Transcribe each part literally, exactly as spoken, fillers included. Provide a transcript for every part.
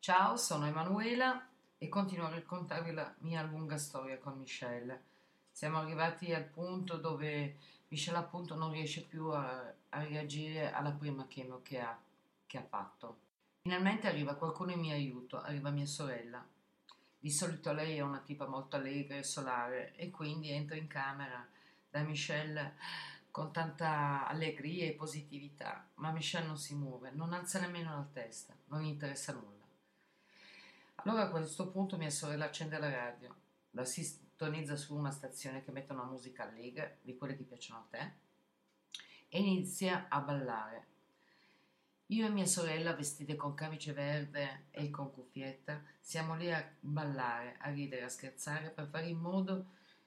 Ciao, sono Emanuela e continuo a raccontarvi la mia lunga storia con Michelle. Siamo arrivati al punto dove Michelle appunto non riesce più a, a reagire alla prima chemo che ha, che ha fatto. Finalmente arriva qualcuno in mio aiuto, arriva mia sorella. Di solito lei è una tipa molto allegra e solare e quindi entra in camera da Michelle con tanta allegria e positività, ma Michelle non si muove, non alza nemmeno la testa, non gli interessa nulla. Allora a questo punto mia sorella accende la radio, la sintonizza su una stazione che mette una musica allegra, di quelle che piacciono a te, e inizia a ballare. Io e mia sorella, vestite con camice verde e con cuffietta, siamo lì a ballare, a ridere, a scherzare per fare in modo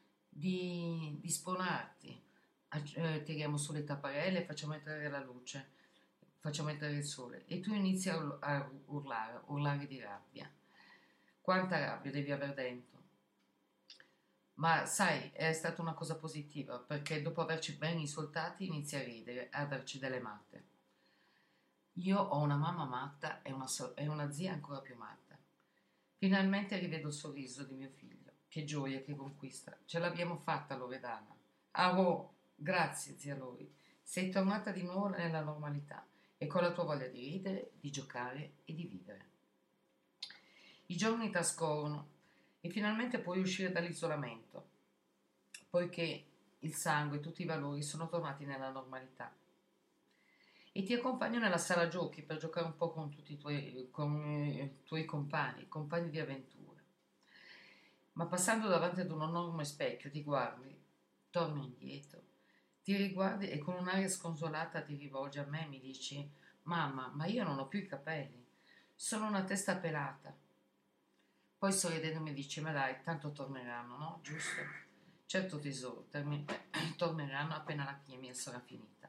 di, di spronarti. Ac- eh, tiriamo su le tapparelle e facciamo entrare la luce, facciamo entrare il sole e tu inizi a, ur- a urlare, urlare di rabbia. Quanta rabbia devi aver dentro? Ma sai, è stata una cosa positiva perché dopo averci ben insultati inizi a ridere, a darci delle matte. Io ho una mamma matta e una, so- e una zia ancora più matta. Finalmente rivedo il sorriso di mio figlio. Che gioia, che conquista. Ce l'abbiamo fatta, Loredana. Ah, oh, grazie, zia Lori. Sei tornata di nuovo nella normalità e con la tua voglia di ridere, di giocare e di vivere. I giorni trascorrono e finalmente puoi uscire dall'isolamento, poiché il sangue e tutti i valori sono tornati nella normalità. E ti accompagno nella sala giochi per giocare un po' con tutti i tuoi, con, eh, i tuoi compagni, compagni di avventura. Ma passando davanti ad un enorme specchio ti guardi, torni indietro, ti riguardi e con un'aria sconsolata ti rivolgi a me e mi dici: Mamma, ma io non ho più i capelli, sono una testa pelata. Poi sorridendo mi dice: Ma dai, tanto torneranno, no? Giusto? Certo tesoro, termi- torneranno appena la chemia sarà finita.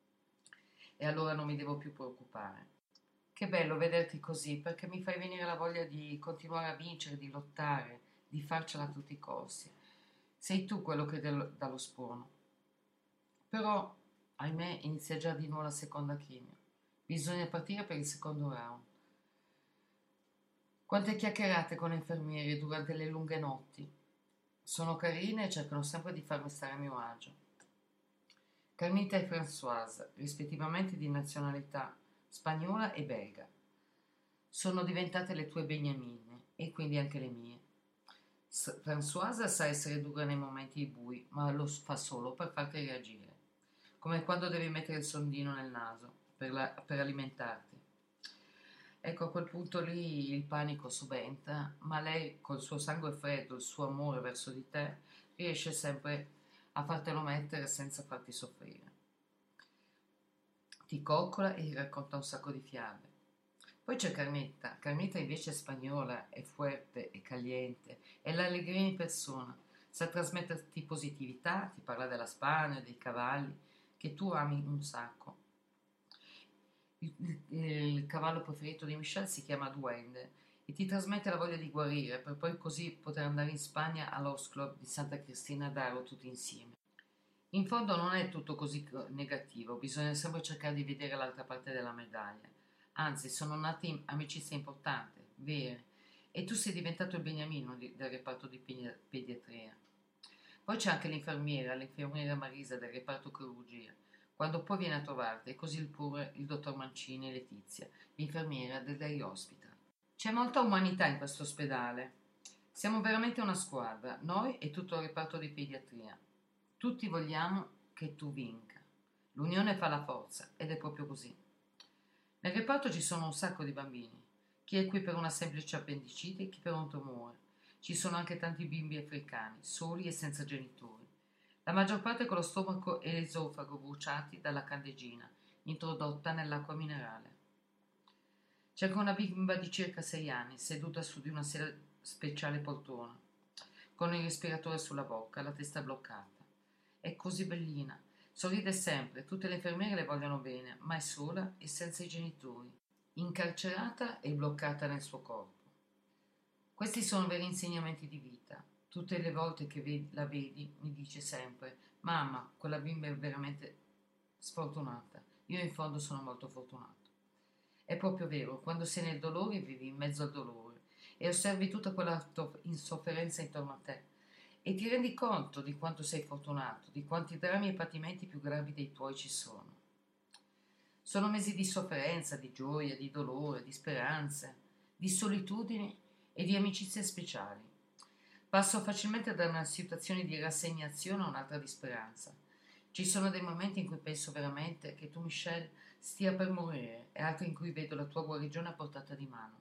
E allora non mi devo più preoccupare. Che bello vederti così, perché mi fai venire la voglia di continuare a vincere, di lottare, di farcela a tutti i costi. Sei tu quello che dà lo sporono. Però, ahimè, inizia già di nuovo la seconda chemio. Bisogna partire per il secondo round. Quante chiacchierate con le infermiere durante le lunghe notti. Sono carine e cercano sempre di farmi stare a mio agio. Carmita e Françoise, rispettivamente di nazionalità spagnola e belga. Sono diventate le tue beniamine e quindi anche le mie. S- Françoise sa essere dura nei momenti bui, ma lo fa solo per farti reagire, come quando devi mettere il sondino nel naso per, la- per alimentarti. Ecco, a quel punto lì il panico subentra, ma lei, col suo sangue freddo, il suo amore verso di te, riesce sempre a fartelo mettere senza farti soffrire. Ti coccola e ti racconta un sacco di fiabe. Poi c'è Carmetta. Carmetta invece è spagnola, è fuerte, è caliente, è l'allegria in persona. Sa trasmetterti positività, ti parla della Spagna, dei cavalli, che tu ami un sacco. Il, il- il cavallo preferito di Michel si chiama Duende e ti trasmette la voglia di guarire per poi così poter andare in Spagna all'Horse Club di Santa Cristina d'Aro tutti insieme. In fondo non è tutto così co- negativo, bisogna sempre cercare di vedere l'altra parte della medaglia. Anzi, sono nate amicizie importanti, vere, e tu sei diventato il beniamino di- del reparto di pedi- pediatria. Poi c'è anche l'infermiera, l'infermiera Marisa del reparto chirurgia, quando poi viene a trovarti, e così pure il dottor Mancini e Letizia, l'infermiera del Day Hospital. C'è molta umanità in questo ospedale. Siamo veramente una squadra, noi e tutto il reparto di pediatria. Tutti vogliamo che tu vinca. L'unione fa la forza ed è proprio così. Nel reparto ci sono un sacco di bambini. Chi è qui per una semplice appendicite e chi per un tumore. Ci sono anche tanti bimbi africani, soli e senza genitori. La maggior parte con lo stomaco e l'esofago bruciati dalla candeggina, introdotta nell'acqua minerale. C'è anche una bimba di circa sei anni, seduta su di una sedia speciale poltrona, con il respiratore sulla bocca, la testa bloccata. È così bellina, sorride sempre, tutte le infermiere le vogliono bene, ma è sola e senza i genitori, incarcerata e bloccata nel suo corpo. Questi sono veri insegnamenti di vita. Tutte le volte che vedi- la vedi mi dice sempre: Mamma, quella bimba è veramente sfortunata. Io in fondo sono molto fortunato. È proprio vero, quando sei nel dolore vivi in mezzo al dolore e osservi tutta quella to- insofferenza intorno a te e ti rendi conto di quanto sei fortunato, di quanti drammi e patimenti più gravi dei tuoi ci sono. Sono mesi di sofferenza, di gioia, di dolore, di speranze, di solitudine e di amicizie speciali. Passo facilmente da una situazione di rassegnazione a un'altra di speranza. Ci sono dei momenti in cui penso veramente che tu, Michelle, stia per morire e altri in cui vedo la tua guarigione a portata di mano.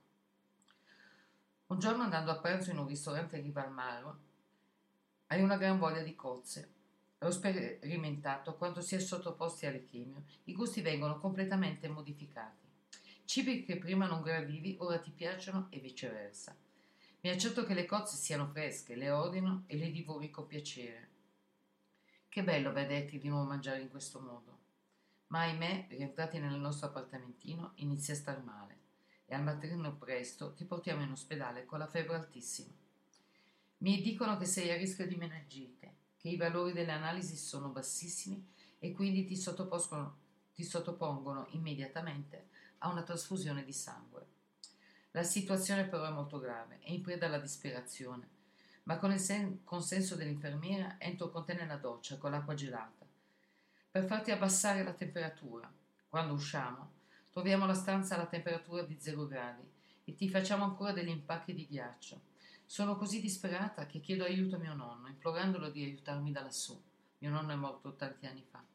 Un giorno andando a pranzo in un ristorante in riva al mare, hai una gran voglia di cozze. Ho sperimentato quando si è sottoposti alle chemio, i gusti vengono completamente modificati. Cibi che prima non gradivi ora ti piacciono e viceversa. Mi accerto che le cozze siano fresche, le ordino e le divori con piacere. Che bello vederti di nuovo mangiare in questo modo. Ma ahimè, rientrati nel nostro appartamentino, inizi a star male e al mattino presto ti portiamo in ospedale con la febbre altissima. Mi dicono che sei a rischio di meningite, che i valori delle analisi sono bassissimi e quindi ti sottopongono, ti sottopongono immediatamente a una trasfusione di sangue. La situazione però è molto grave e in preda alla disperazione, ma con il sen- consenso dell'infermiera entro con te nella doccia con l'acqua gelata per farti abbassare la temperatura. Quando usciamo, troviamo la stanza alla temperatura di zero gradi e ti facciamo ancora degli impacchi di ghiaccio. Sono così disperata che chiedo aiuto a mio nonno, implorandolo di aiutarmi da lassù. Mio nonno è morto tanti anni fa.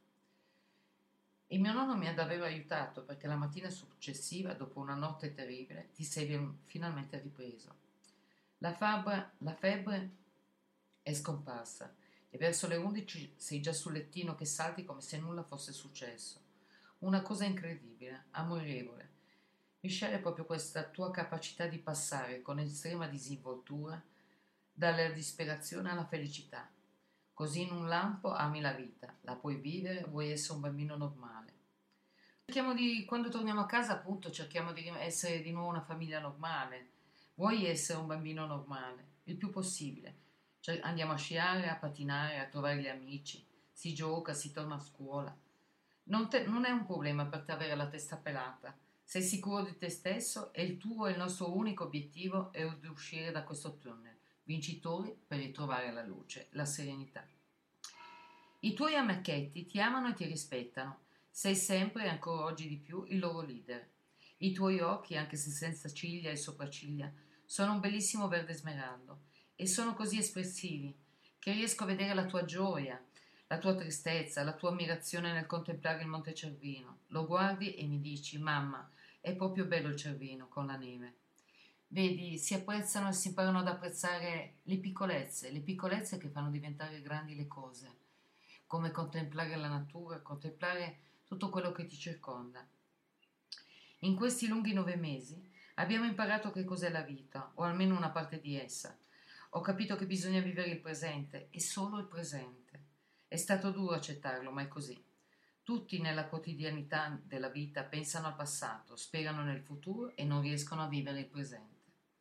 E mio nonno mi ha davvero aiutato perché la mattina successiva, dopo una notte terribile, ti sei finalmente ripreso. La febbre, la febbre è scomparsa e verso le undici sei già sul lettino che salti come se nulla fosse successo. Una cosa incredibile, amorevole. Michelle è proprio questa tua capacità di passare con estrema disinvoltura dalla disperazione alla felicità. Così in un lampo ami la vita, la puoi vivere, vuoi essere un bambino normale. Cerchiamo di, quando torniamo a casa, appunto, cerchiamo di essere di nuovo una famiglia normale. Vuoi essere un bambino normale, il più possibile. Cioè, andiamo a sciare, a patinare, a trovare gli amici, si gioca, si torna a scuola. Non, te- non è un problema per te avere la testa pelata. Sei sicuro di te stesso e il tuo e il nostro unico obiettivo è di uscire da questo tunnel, vincitori per ritrovare la luce, la serenità. I tuoi amichetti ti amano e ti rispettano. Sei sempre e ancora oggi di più il loro leader. I tuoi occhi, anche se senza ciglia e sopracciglia, sono un bellissimo verde smeraldo e sono così espressivi che riesco a vedere la tua gioia, la tua tristezza, la tua ammirazione nel contemplare il Monte Cervino. Lo guardi e mi dici: mamma, è proprio bello il Cervino con la neve. Vedi, si apprezzano e si imparano ad apprezzare le piccolezze, le piccolezze che fanno diventare grandi le cose, come contemplare la natura, contemplare tutto quello che ti circonda. In questi lunghi nove mesi abbiamo imparato che cos'è la vita, o almeno una parte di essa. Ho capito che bisogna vivere il presente e solo il presente. È stato duro accettarlo, ma è così. Tutti nella quotidianità della vita pensano al passato, sperano nel futuro e non riescono a vivere il presente.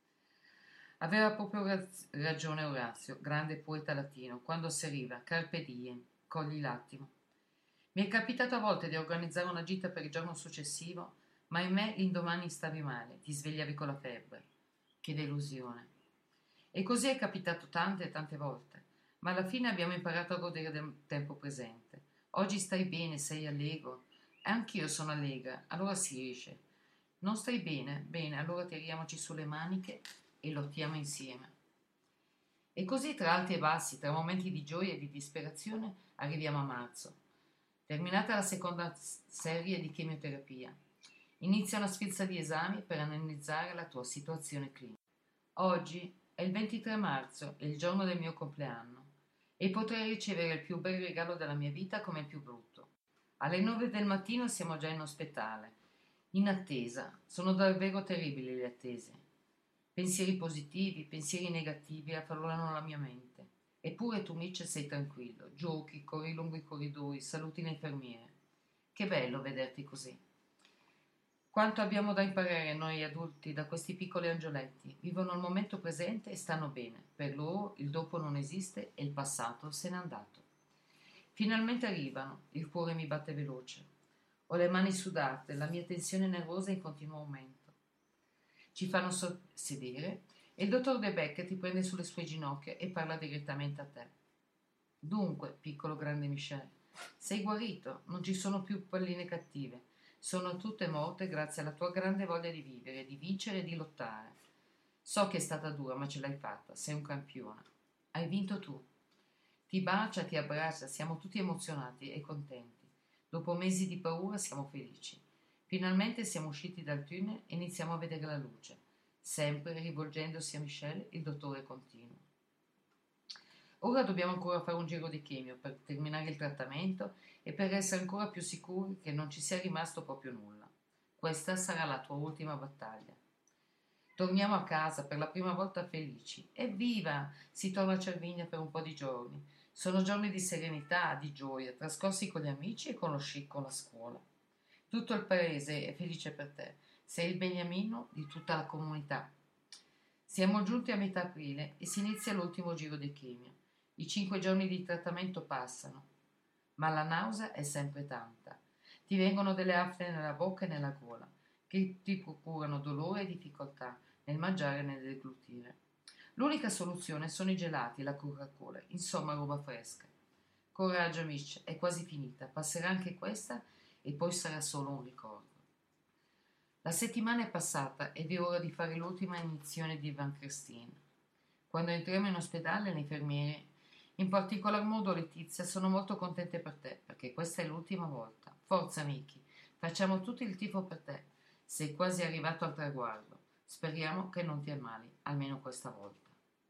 Aveva proprio ragione Orazio, grande poeta latino, quando asseriva Carpe diem, cogli l'attimo. Mi è capitato a volte di organizzare una gita per il giorno successivo, ma in me l'indomani stavi male, ti svegliavi con la febbre. Che delusione. E così è capitato tante e tante volte, ma alla fine abbiamo imparato a godere del tempo presente. Oggi stai bene, sei allegro. Anch'io sono allegra, allora si riesce. Non stai bene? Bene, allora tiriamoci sulle maniche e lottiamo insieme. E così tra alti e bassi, tra momenti di gioia e di disperazione, arriviamo a marzo. Terminata la seconda serie di chemioterapia, inizia una sfilza di esami per analizzare la tua situazione clinica. Oggi è il ventitré marzo, è il giorno del mio compleanno, e potrei ricevere il più bel regalo della mia vita come il più brutto. Alle nove del mattino siamo già in ospedale, in attesa. Sono davvero terribili le attese. Pensieri positivi, pensieri negativi affollano la mia mente. Eppure tu, Mitch, sei tranquillo, giochi, corri lungo i corridoi, saluti le infermiere. Che bello vederti così. Quanto abbiamo da imparare noi adulti da questi piccoli angioletti. Vivono il momento presente e stanno bene. Per loro il dopo non esiste e il passato se n'è andato. Finalmente arrivano, il cuore mi batte veloce. Ho le mani sudate, la mia tensione nervosa è in continuo aumento. Ci fanno so- sedere e il dottor De Beck ti prende sulle sue ginocchia e parla direttamente a te. Dunque, piccolo grande Michel, sei guarito, non ci sono più palline cattive. Sono tutte morte grazie alla tua grande voglia di vivere, di vincere e di lottare. So che è stata dura, ma ce l'hai fatta, sei un campione. Hai vinto tu. Ti bacia, ti abbraccia, siamo tutti emozionati e contenti. Dopo mesi di paura siamo felici. Finalmente siamo usciti dal tunnel e iniziamo a vedere la luce. Sempre rivolgendosi a Michel, il dottore continua. Ora dobbiamo ancora fare un giro di chemio per terminare il trattamento e per essere ancora più sicuri che non ci sia rimasto proprio nulla. Questa sarà la tua ultima battaglia. Torniamo a casa per la prima volta felici. Evviva! Si torna a Cervinia per un po' di giorni. Sono giorni di serenità, di gioia, trascorsi con gli amici e con lo sci con la scuola. Tutto il paese è felice per te. Sei il beniamino di tutta la comunità. Siamo giunti a metà aprile e si inizia l'ultimo giro di chemio. I cinque giorni di trattamento passano, ma la nausea è sempre tanta. Ti vengono delle afte nella bocca e nella gola, che ti procurano dolore e difficoltà nel mangiare e nel deglutire. L'unica soluzione sono i gelati e la Coca-Cola, insomma roba fresca. Coraggio, amici, è quasi finita, passerà anche questa e poi sarà solo un ricordo. La settimana è passata ed è ora di fare l'ultima iniezione di Van Christine. Quando entriamo in ospedale, le infermiere, in particolar modo Letizia, sono molto contente per te, perché questa è l'ultima volta. Forza, Miki, facciamo tutto il tifo per te. Sei quasi arrivato al traguardo. Speriamo che non ti ammali, almeno questa volta.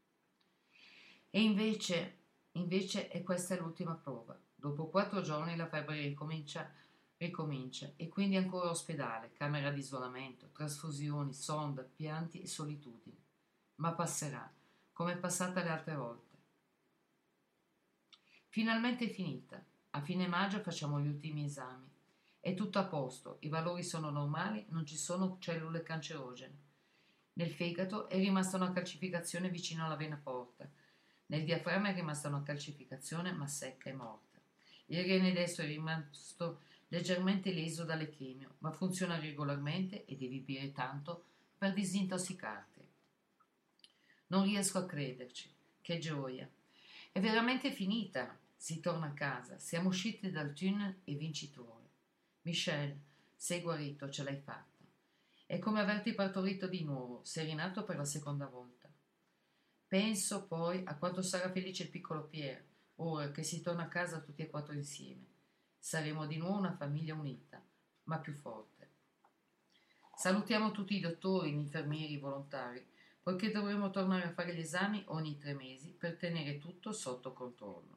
E invece, invece è questa l'ultima prova. Dopo quattro giorni la febbre ricomincia, ricomincia e quindi ancora ospedale, camera di isolamento, trasfusioni, sonda, pianti e solitudine. Ma passerà, come è passata le altre volte. Finalmente è finita. A fine maggio facciamo gli ultimi esami. È tutto a posto, i valori sono normali, non ci sono cellule cancerogene. Nel fegato è rimasta una calcificazione vicino alla vena porta. Nel diaframma è rimasta una calcificazione ma secca e morta. Il rene destro è rimasto leggermente leso dalle chemio, ma funziona regolarmente e devi bere tanto per disintossicarti. Non riesco a crederci. Che gioia. È veramente finita. Si torna a casa. Siamo usciti dal tunnel e vincitori. Michel, sei guarito, ce l'hai fatta. È come averti partorito di nuovo, sei rinato per la seconda volta. Penso poi a quanto sarà felice il piccolo Pierre, ora che si torna a casa tutti e quattro insieme. Saremo di nuovo una famiglia unita, ma più forte. Salutiamo tutti i dottori, gli infermieri, i volontari, poiché dovremo tornare a fare gli esami ogni tre mesi per tenere tutto sotto controllo.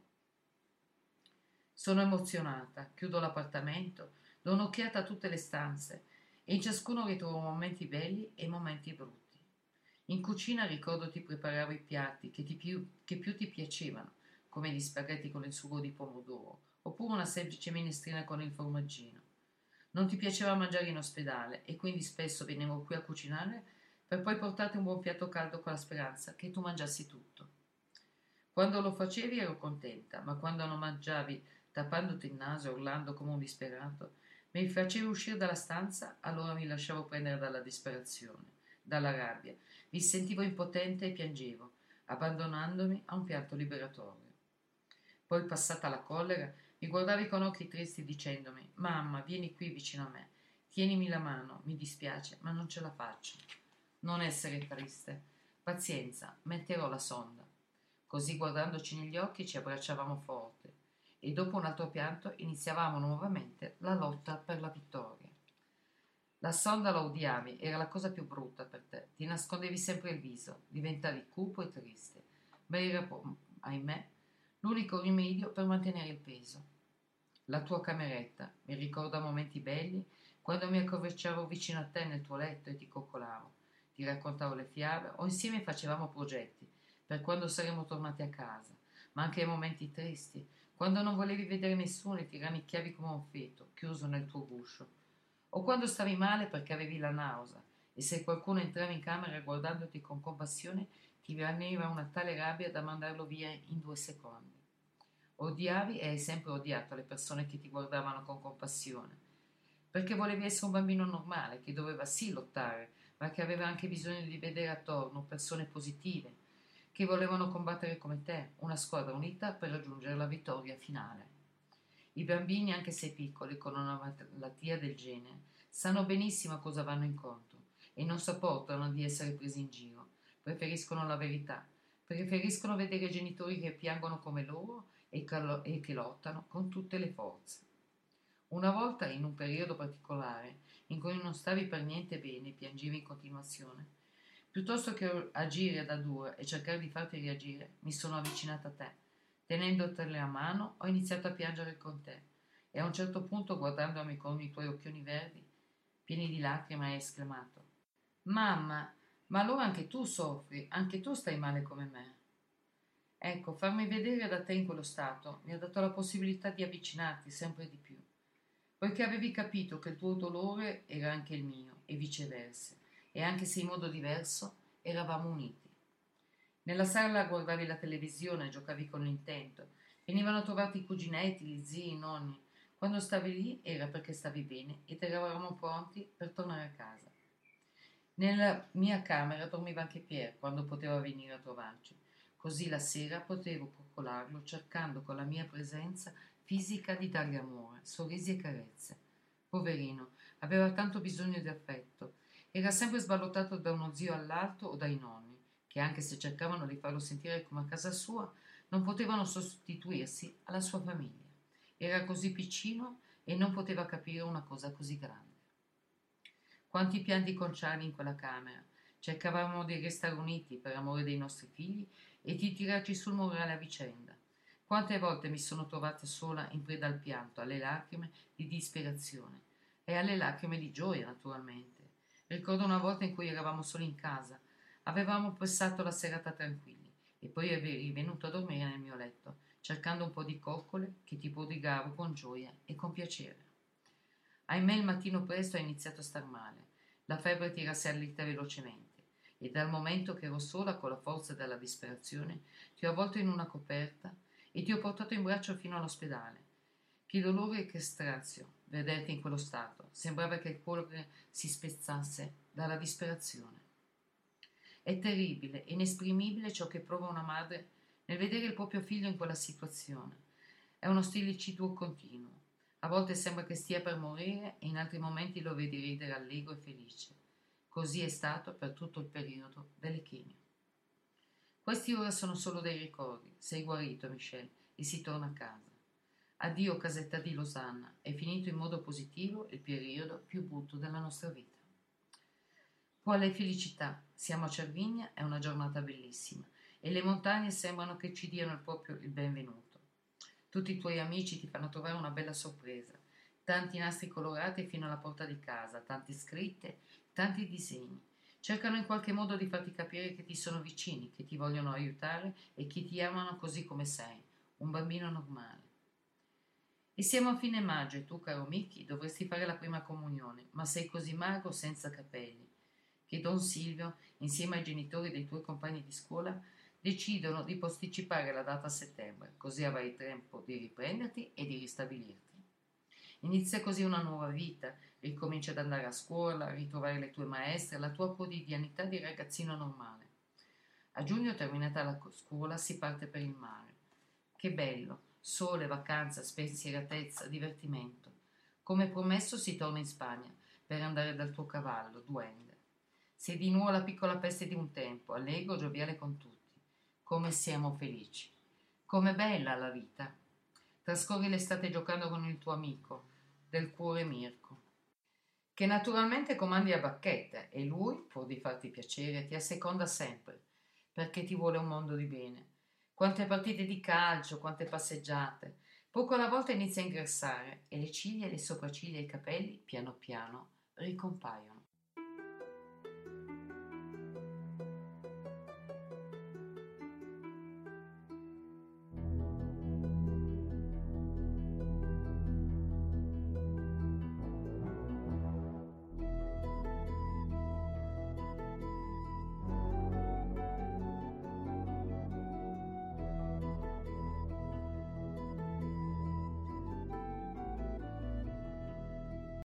Sono emozionata, chiudo l'appartamento, do un'occhiata a tutte le stanze e in ciascuno ritrovo momenti belli e momenti brutti. In cucina ricordo ti preparavo i piatti che, ti più, che più ti piacevano, come gli spaghetti con il sugo di pomodoro, oppure una semplice minestrina con il formaggino. Non ti piaceva mangiare in ospedale e quindi spesso venivo qui a cucinare per poi portarti un buon piatto caldo con la speranza che tu mangiassi tutto. Quando lo facevi ero contenta, ma quando non mangiavi, tappandoti il naso e urlando come un disperato, mi facevi uscire dalla stanza, allora mi lasciavo prendere dalla disperazione, dalla rabbia. Mi sentivo impotente e piangevo, abbandonandomi a un pianto liberatorio. Poi, passata la collera, mi guardavi con occhi tristi dicendomi: «Mamma, vieni qui vicino a me, tienimi la mano, mi dispiace, ma non ce la faccio». Non essere triste. Pazienza, metterò la sonda. Così, guardandoci negli occhi, ci abbracciavamo forte e dopo un altro pianto iniziavamo nuovamente la lotta per la vittoria. La sonda la odiavi, era la cosa più brutta per te, ti nascondevi sempre il viso, diventavi cupo e triste, ma era, ahimè, l'unico rimedio per mantenere il peso. La tua cameretta, mi ricorda momenti belli, quando mi accorciavo vicino a te nel tuo letto e ti coccolavo, ti raccontavo le fiabe o insieme facevamo progetti per quando saremmo tornati a casa, ma anche momenti tristi, quando non volevi vedere nessuno e ti rannicchiavi come un feto, chiuso nel tuo guscio, o quando stavi male perché avevi la nausea e se qualcuno entrava in camera guardandoti con compassione ti veniva una tale rabbia da mandarlo via in due secondi. Odiavi e hai sempre odiato le persone che ti guardavano con compassione. perché volevi essere un bambino normale, che doveva sì lottare, ma che aveva anche bisogno di vedere attorno persone positive, che volevano combattere come te, una squadra unita per raggiungere la vittoria finale. I bambini, anche se piccoli, con una malattia del genere, sanno benissimo a cosa vanno incontro e non sopportano di essere presi in giro. Preferiscono la verità, preferiscono vedere genitori che piangono come loro e che lottano con tutte le forze. Una volta, in un periodo particolare, in cui non stavi per niente bene e piangevi in continuazione, piuttosto che agire da dura e cercare di farti reagire, mi sono avvicinata a te. Tenendotele a mano, ho iniziato a piangere con te e a un certo punto, guardandomi con i tuoi occhioni verdi, pieni di lacrime, hai esclamato: Mamma, ma allora anche tu soffri, anche tu stai male come me. Ecco, farmi vedere da te in quello stato mi ha dato la possibilità di avvicinarti sempre di più, poiché avevi capito che il tuo dolore era anche il mio e viceversa, e anche se in modo diverso eravamo uniti. Nella sala guardavi la televisione, giocavi con l'intento, venivano a trovarti i cuginetti, gli zii, i nonni. Quando stavi lì era perché stavi bene ed eravamo pronti per tornare a casa. Nella mia camera dormiva anche Pier quando poteva venire a trovarci. Così la sera potevo coccolarlo cercando con la mia presenza fisica di dargli amore, sorrisi e carezze. Poverino, aveva tanto bisogno di affetto. Era sempre sballottato da uno zio all'altro o dai nonni, che anche se cercavano di farlo sentire come a casa sua, non potevano sostituirsi alla sua famiglia. Era così piccino e non poteva capire una cosa così grande. Quanti pianti conciani in quella camera. Cercavamo di restare uniti per amore dei nostri figli e di tirarci sul morale a vicenda. Quante volte mi sono trovata sola in preda al pianto, alle lacrime di disperazione e alle lacrime di gioia, naturalmente. Ricordo una volta in cui eravamo soli in casa. Avevamo passato la serata tranquilli e poi eri venuto a dormire nel mio letto, cercando un po' di coccole che ti prodigavo con gioia e con piacere. Ahimè, il mattino presto ho iniziato a star male. La febbre ti era salita velocemente e dal momento che ero sola con la forza della disperazione ti ho avvolto in una coperta e ti ho portato in braccio fino all'ospedale. Che dolore e che strazio vederti in quello stato. Sembrava che il cuore si spezzasse dalla disperazione. È terribile, inesprimibile ciò che prova una madre nel vedere il proprio figlio in quella situazione. È uno stillicidio continuo. A volte sembra che stia per morire e in altri momenti lo vedi ridere allegro e felice. Così è stato per tutto il periodo delle chemie. Questi ora sono solo dei ricordi. Sei guarito, Michel, e si torna a casa. Addio, casetta di Losanna. È finito in modo positivo il periodo più brutto della nostra vita. Quale felicità! Siamo a Cervigna, è una giornata bellissima e le montagne sembrano che ci diano proprio il benvenuto. Tutti i tuoi amici ti fanno trovare una bella sorpresa. Tanti nastri colorati fino alla porta di casa, tante scritte, tanti disegni. Cercano in qualche modo di farti capire che ti sono vicini, che ti vogliono aiutare e che ti amano così come sei, un bambino normale. E siamo a fine maggio e tu, caro Mickey, dovresti fare la prima comunione, ma sei così magro senza capelli, che Don Silvio, insieme ai genitori dei tuoi compagni di scuola, decidono di posticipare la data a settembre, così avrai tempo di riprenderti e di ristabilirti. Inizia così una nuova vita, ricominci ad andare a scuola, a ritrovare le tue maestre, la tua quotidianità di ragazzino normale. A giugno, terminata la scuola, si parte per il mare. Che bello! Sole, vacanza, spensieratezza, divertimento. Come promesso si torna in Spagna per andare dal tuo cavallo, Duende. Sei di nuovo la piccola peste di un tempo, allegro, gioviale con tutti. Come siamo felici. Com'è bella la vita. Trascorri l'estate giocando con il tuo amico, del cuore Mirko, che naturalmente comandi a bacchetta e lui, pur di farti piacere, ti asseconda sempre, perché ti vuole un mondo di bene. Quante partite di calcio, quante passeggiate. Poco alla volta inizia a ingrassare e le ciglia, le sopracciglia e i capelli, piano piano, ricompaiono.